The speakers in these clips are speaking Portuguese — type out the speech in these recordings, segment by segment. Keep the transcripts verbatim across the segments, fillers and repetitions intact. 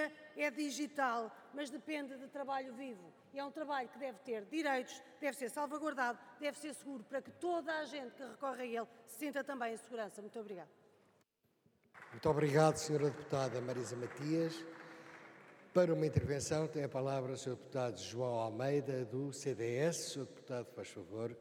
economia é digital, mas depende de trabalho vivo. E é um trabalho que deve ter direitos, deve ser salvaguardado, deve ser seguro para que toda a gente que recorre a ele se sinta também em segurança. Muito obrigada. Muito obrigado, senhora Deputada Marisa Matias. Para uma intervenção tem a palavra o senhor Deputado João Almeida, do C D S. senhor Deputado, faz favor.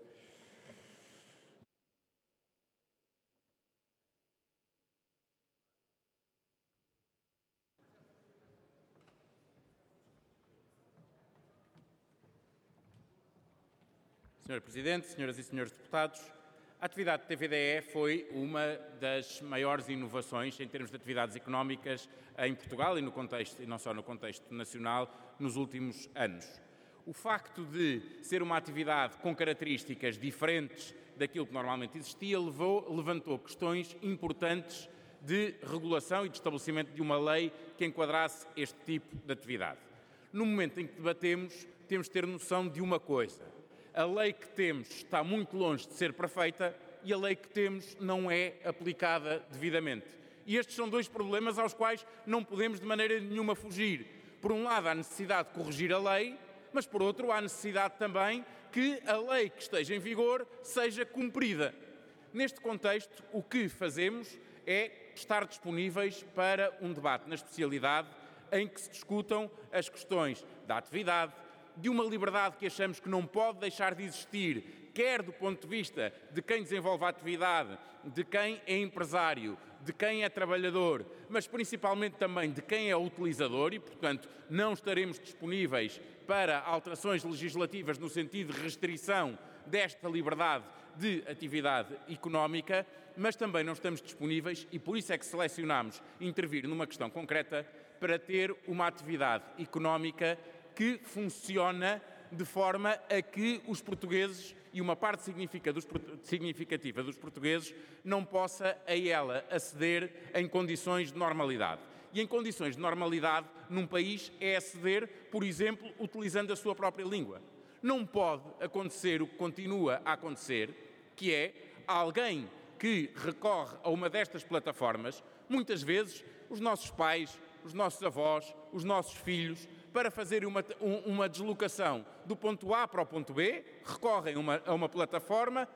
senhor Presidente, senhoras e senhores deputados, a atividade de T V D E foi uma das maiores inovações em termos de atividades económicas em Portugal e, no contexto, e não só no contexto nacional, nos últimos anos. O facto de ser uma atividade com características diferentes daquilo que normalmente existia levou, levantou questões importantes de regulação e de estabelecimento de uma lei que enquadrasse este tipo de atividade. No momento em que debatemos, temos de ter noção de uma coisa. A lei que temos está muito longe de ser perfeita e a lei que temos não é aplicada devidamente. E estes são dois problemas aos quais não podemos de maneira nenhuma fugir. Por um lado, há necessidade de corrigir a lei, mas por outro, há necessidade também que a lei que esteja em vigor seja cumprida. Neste contexto, o que fazemos é estar disponíveis para um debate na especialidade em que se discutam as questões da atividade, de uma liberdade que achamos que não pode deixar de existir, quer do ponto de vista de quem desenvolve a atividade, de quem é empresário, de quem é trabalhador, mas principalmente também de quem é utilizador e, portanto, não estaremos disponíveis para alterações legislativas no sentido de restrição desta liberdade de atividade económica, mas também não estamos disponíveis, e por isso é que selecionámos intervir numa questão concreta, para ter uma atividade económica que funciona de forma a que os portugueses e uma parte significativa dos portugueses não possa a ela aceder em condições de normalidade. E em condições de normalidade, num país, é aceder, por exemplo, utilizando a sua própria língua. Não pode acontecer o que continua a acontecer, que é alguém que recorre a uma destas plataformas, muitas vezes os nossos pais, os nossos avós, os nossos filhos, para fazerem uma, uma deslocação do ponto A para o ponto B, recorrem a uma, a uma plataforma,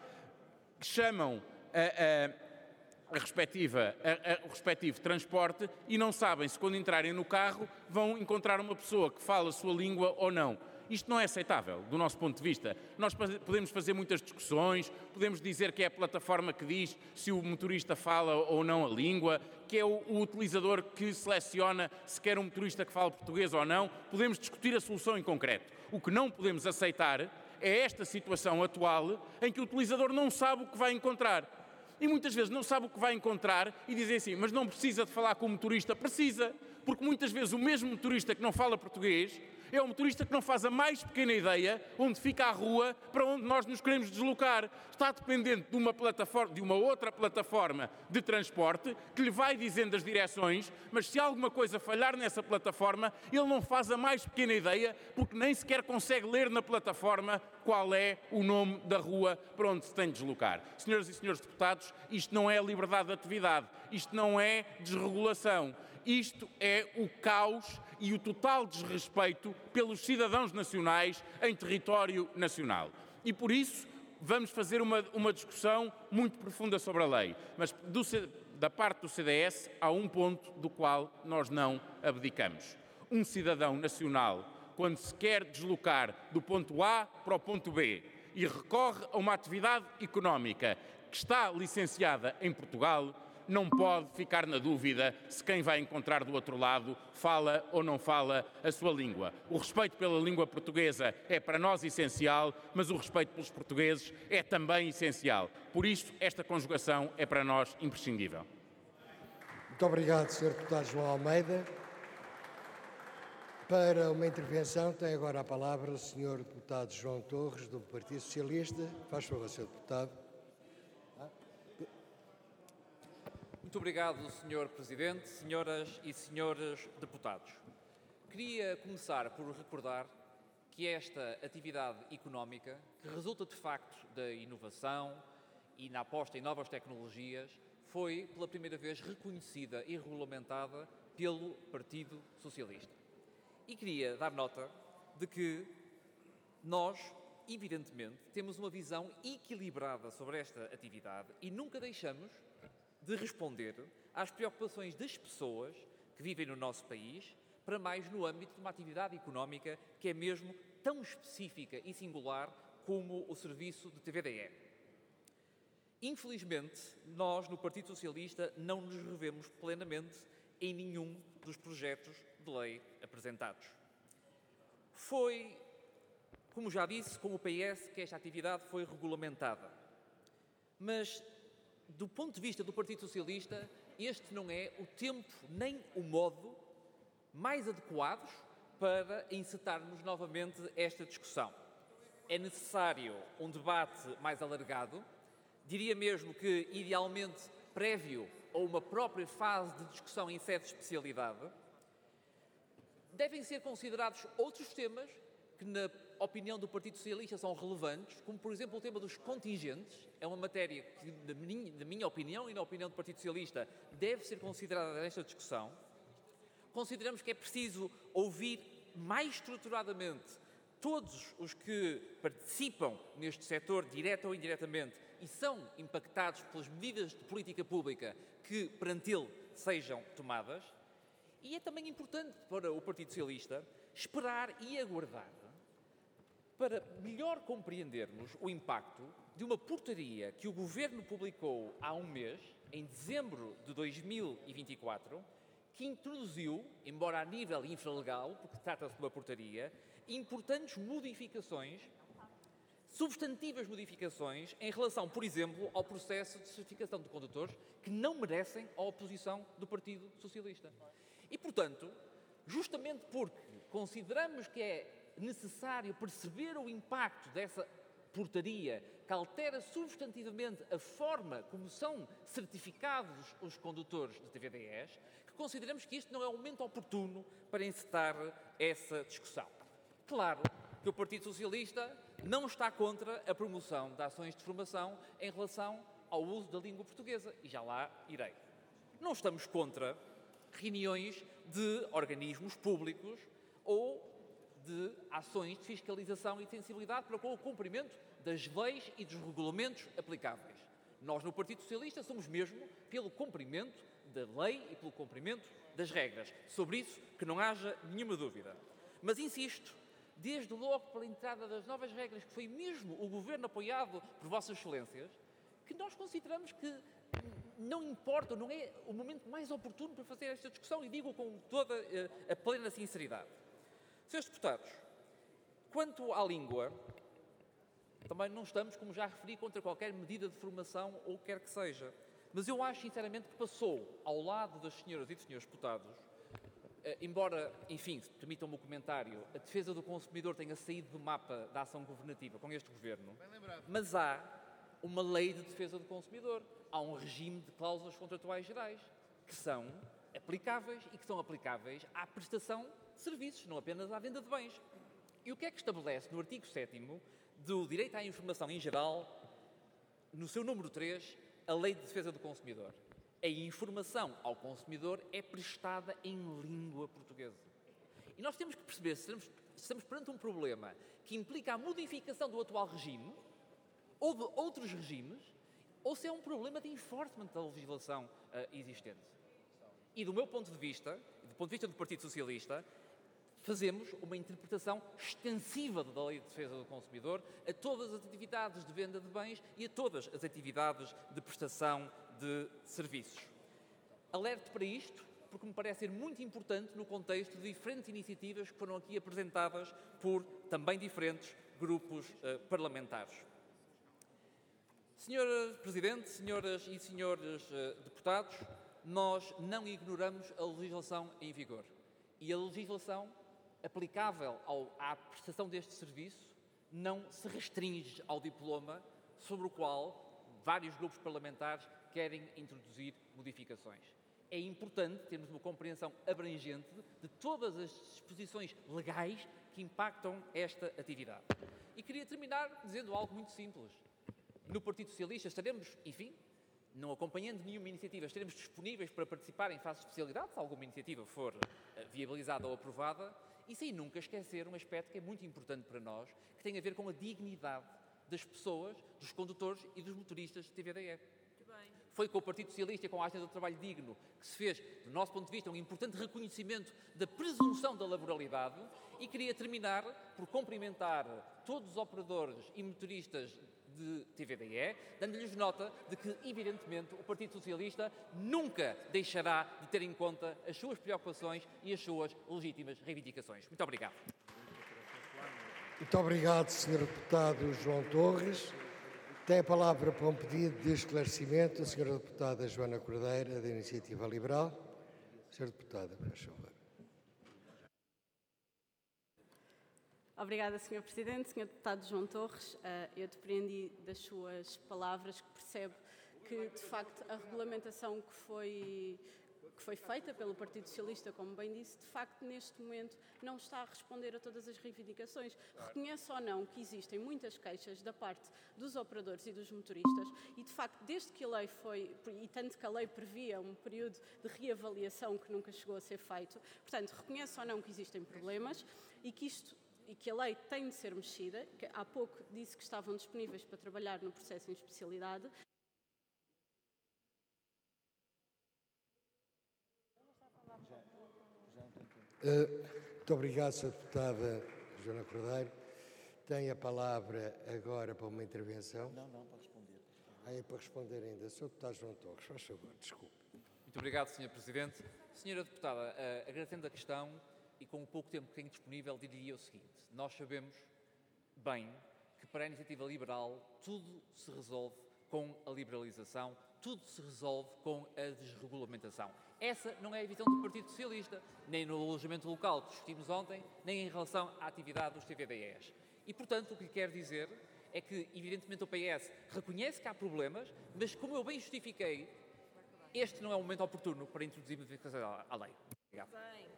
chamam a, a, a respectiva, a, a, o respectivo transporte e não sabem se quando entrarem no carro vão encontrar uma pessoa que fala a sua língua ou não. Isto não é aceitável, do nosso ponto de vista. Nós podemos fazer muitas discussões, podemos dizer que é a plataforma que diz se o motorista fala ou não a língua, que é o, o utilizador que seleciona se quer um motorista que fala português ou não. Podemos discutir a solução em concreto. O que não podemos aceitar é esta situação atual em que o utilizador não sabe o que vai encontrar. E muitas vezes não sabe o que vai encontrar e dizem assim, mas não precisa de falar com o motorista. Precisa, porque muitas vezes o mesmo motorista que não fala português é o motorista que não faz a mais pequena ideia onde fica a rua para onde nós nos queremos deslocar. Está dependente de uma plataforma, de uma outra plataforma de transporte que lhe vai dizendo as direções, mas se alguma coisa falhar nessa plataforma, ele não faz a mais pequena ideia porque nem sequer consegue ler na plataforma qual é o nome da rua para onde se tem de deslocar. Senhoras e senhores deputados, isto não é liberdade de atividade, isto não é desregulação. Isto é o caos e o total desrespeito pelos cidadãos nacionais em território nacional. E por isso vamos fazer uma, uma discussão muito profunda sobre a lei. Mas do, da parte do C D S há um ponto do qual nós não abdicamos. Um cidadão nacional, quando se quer deslocar do ponto A para o ponto B e recorre a uma atividade económica que está licenciada em Portugal, não pode ficar na dúvida se quem vai encontrar do outro lado fala ou não fala a sua língua. O respeito pela língua portuguesa é para nós essencial, mas o respeito pelos portugueses é também essencial. Por isso, esta conjugação é para nós imprescindível. Muito obrigado, senhor Deputado João Almeida. Para uma intervenção, tem agora a palavra o senhor Deputado João Torres, do Partido Socialista. Faz favor, senhor Deputado. Muito obrigado, senhor Presidente, senhoras e senhores deputados. Queria começar por recordar que esta atividade económica, que resulta de facto da inovação e na aposta em novas tecnologias, foi pela primeira vez reconhecida e regulamentada pelo Partido Socialista. E queria dar nota de que nós, evidentemente, temos uma visão equilibrada sobre esta atividade e nunca deixamos de responder às preocupações das pessoas que vivem no nosso país, para mais no âmbito de uma atividade económica que é mesmo tão específica e singular como o serviço de T V D E. Infelizmente, nós no Partido Socialista não nos revemos plenamente em nenhum dos projetos de lei apresentados. Foi, como já disse, com o P S que esta atividade foi regulamentada. Mas, do ponto de vista do Partido Socialista, este não é o tempo nem o modo mais adequados para encetarmos novamente esta discussão. É necessário um debate mais alargado, diria mesmo que, idealmente, prévio a uma própria fase de discussão em sede de especialidade. Devem ser considerados outros temas que, na opinião do Partido Socialista, são relevantes, como, por exemplo, o tema dos contingentes. É uma matéria que, na minha, na minha opinião e na opinião do Partido Socialista, deve ser considerada nesta discussão. Consideramos que é preciso ouvir mais estruturadamente todos os que participam neste setor, direta ou indiretamente, e são impactados pelas medidas de política pública que perante ele sejam tomadas. E é também importante para o Partido Socialista esperar e aguardar para melhor compreendermos o impacto de uma portaria que o Governo publicou há um mês, em dezembro de dois mil e vinte e quatro, que introduziu, embora a nível infralegal, porque trata-se de uma portaria, importantes modificações, substantivas modificações, em relação, por exemplo, ao processo de certificação de condutores, que não merecem a oposição do Partido Socialista. E, portanto, justamente porque consideramos que é necessário perceber o impacto dessa portaria, que altera substantivamente a forma como são certificados os condutores de T V D Es, que consideramos que este não é o momento oportuno para encetar essa discussão. Claro que o Partido Socialista não está contra a promoção de ações de formação em relação ao uso da língua portuguesa, e já lá irei. Não estamos contra reuniões de organismos públicos ou de ações de fiscalização e de sensibilidade para com o cumprimento das leis e dos regulamentos aplicáveis. Nós, no Partido Socialista, somos mesmo pelo cumprimento da lei e pelo cumprimento das regras. Sobre isso, que não haja nenhuma dúvida. Mas insisto, desde logo pela entrada das novas regras, que foi mesmo o Governo apoiado por Vossas Excelências, que nós consideramos que não importa, não é o momento mais oportuno para fazer esta discussão, e digo com toda a plena sinceridade. Senhores deputados, quanto à língua, também não estamos, como já referi, contra qualquer medida de formação ou o que quer que seja. Mas eu acho, sinceramente, que passou ao lado das senhoras e dos senhores deputados, eh, embora, enfim, se permitam-me o comentário, a defesa do consumidor tenha saído do mapa da ação governativa com este governo, mas há uma lei de defesa do consumidor, há um regime de cláusulas contratuais gerais, que são aplicáveis e que são aplicáveis à prestação de serviços, não apenas à venda de bens. E o que é que estabelece no artigo sétimo do direito à informação em geral, no seu número três, a Lei de Defesa do Consumidor? A informação ao consumidor é prestada em língua portuguesa. E nós temos que perceber se estamos, se estamos perante um problema que implica a modificação do atual regime ou de outros regimes, ou se é um problema de enforcement da legislação uh, existente. E do meu ponto de vista, do ponto de vista do Partido Socialista, fazemos uma interpretação extensiva da Lei de Defesa do Consumidor a todas as atividades de venda de bens e a todas as atividades de prestação de serviços. Alerto para isto, porque me parece ser muito importante no contexto de diferentes iniciativas que foram aqui apresentadas por também diferentes grupos uh, parlamentares. Senhora Presidente, senhoras e senhores uh, deputados, nós não ignoramos a legislação em vigor. E a legislação aplicável ao, à prestação deste serviço não se restringe ao diploma sobre o qual vários grupos parlamentares querem introduzir modificações. É importante termos uma compreensão abrangente de todas as disposições legais que impactam esta atividade. E queria terminar dizendo algo muito simples. No Partido Socialista estaremos, enfim, não acompanhando nenhuma iniciativa, estaremos disponíveis para participar em fase de especialidade, se alguma iniciativa for viabilizada ou aprovada, e sem nunca esquecer um aspecto que é muito importante para nós, que tem a ver com a dignidade das pessoas, dos condutores e dos motoristas de T V D E. Foi com o Partido Socialista e com a Agenda do Trabalho Digno que se fez, do nosso ponto de vista, um importante reconhecimento da presunção da laboralidade, e queria terminar por cumprimentar todos os operadores e motoristas de T V D E, dando-lhes nota de que, evidentemente, o Partido Socialista nunca deixará de ter em conta as suas preocupações e as suas legítimas reivindicações. Muito obrigado. Muito obrigado, senhor Deputado João Torres. Tem a palavra para um pedido de esclarecimento a senhora Deputada Joana Cordeira, da Iniciativa Liberal. senhora Deputada, por favor. Obrigada, senhor Presidente. senhor Deputado João Torres, eu depreendi das suas palavras que percebe que, de facto, a regulamentação que foi, que foi feita pelo Partido Socialista, como bem disse, de facto, neste momento, não está a responder a todas as reivindicações. Reconhece ou não que existem muitas queixas da parte dos operadores e dos motoristas e, de facto, desde que a lei foi, e tanto que a lei previa um período de reavaliação que nunca chegou a ser feito, portanto, reconhece ou não que existem problemas e que isto e que a lei tem de ser mexida, que há pouco disse que estavam disponíveis para trabalhar no processo em especialidade. Uh, muito obrigado, senhora Deputada Joana Cordeiro. Tem a palavra agora para uma intervenção. Não, não, para responder. Ah, é para responder ainda. senhor Deputado João Torres, faz favor, desculpe. Muito obrigado, senhor Presidente. Senhora Deputada, uh, agradecendo a questão, e com o pouco tempo que tenho disponível, diria o seguinte: nós sabemos bem que para a iniciativa liberal tudo se resolve com a liberalização, tudo se resolve com a desregulamentação. Essa não é a visão do Partido Socialista, nem no alojamento local que discutimos ontem, nem em relação à atividade dos T V D Es. E, portanto, o que lhe quero dizer é que, evidentemente, o P S reconhece que há problemas, mas, como eu bem justifiquei, este não é o momento oportuno para introduzir modificações à lei. Obrigado.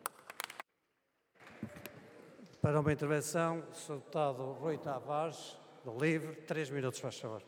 Para uma intervenção, o senhor Deputado Rui Tavares, do Livre, três minutos, faz favor.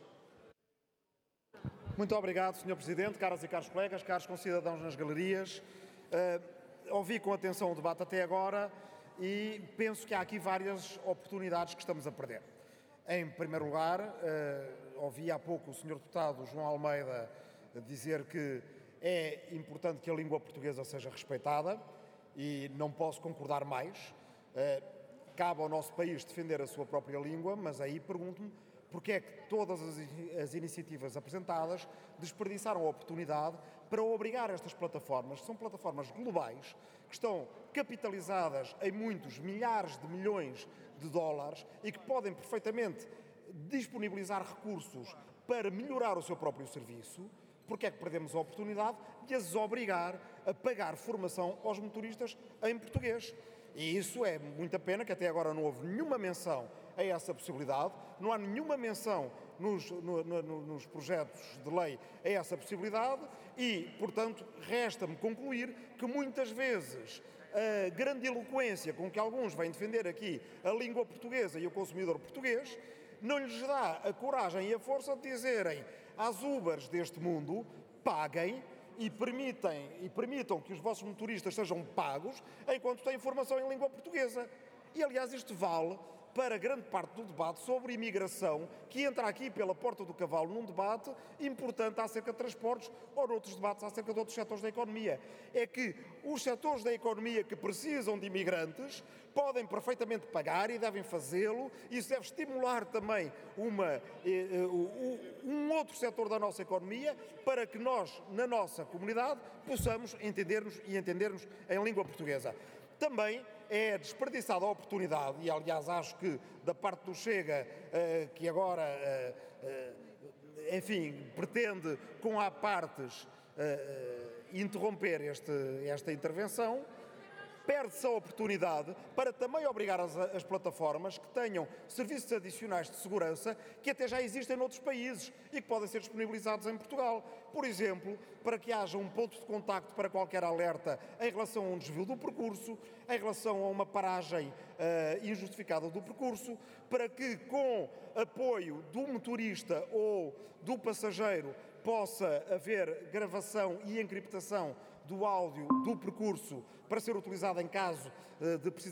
Muito obrigado, senhor Presidente, caras e caros colegas, caros concidadãos nas galerias. Uh, ouvi com atenção o debate até agora e penso que há aqui várias oportunidades que estamos a perder. Em primeiro lugar, uh, ouvi há pouco o senhor Deputado João Almeida dizer que é importante que a língua portuguesa seja respeitada e não posso concordar mais. Uh, Cabe ao nosso país defender a sua própria língua, mas aí pergunto-me porque é que todas as, as iniciativas apresentadas desperdiçaram a oportunidade para obrigar estas plataformas, que são plataformas globais, que estão capitalizadas em muitos milhares de milhões de dólares e que podem perfeitamente disponibilizar recursos para melhorar o seu próprio serviço. Porque é que perdemos a oportunidade de as obrigar a pagar formação aos motoristas em português? E isso é muita pena que até agora não houve nenhuma menção a essa possibilidade, não há nenhuma menção nos, no, no, nos projetos de lei a essa possibilidade e, portanto, resta-me concluir que muitas vezes a grandiloquência com que alguns vêm defender aqui a língua portuguesa e o consumidor português não lhes dá a coragem e a força de dizerem às Ubers deste mundo: paguem e permitem, e permitam que os vossos motoristas sejam pagos enquanto têm formação em língua portuguesa. E, aliás, isto vale para grande parte do debate sobre imigração, que entra aqui pela porta do cavalo num debate importante acerca de transportes ou noutros debates acerca de outros setores da economia. É que os setores da economia que precisam de imigrantes podem perfeitamente pagar e devem fazê-lo. Isso deve estimular também uma, um outro setor da nossa economia para que nós, na nossa comunidade, possamos entender-nos e entendermos em língua portuguesa. Também é desperdiçada a oportunidade, e aliás acho que da parte do Chega, uh, que agora, uh, uh, enfim, pretende com a partes uh, uh, interromper este, esta intervenção, perde-se a oportunidade para também obrigar as, as plataformas que tenham serviços adicionais de segurança que até já existem noutros países e que podem ser disponibilizados em Portugal. Por exemplo, para que haja um ponto de contacto para qualquer alerta em relação a um desvio do percurso, em relação a uma paragem uh, injustificada do percurso, para que com apoio do motorista ou do passageiro possa haver gravação e encriptação do áudio do percurso para ser utilizado em caso uh, de precisar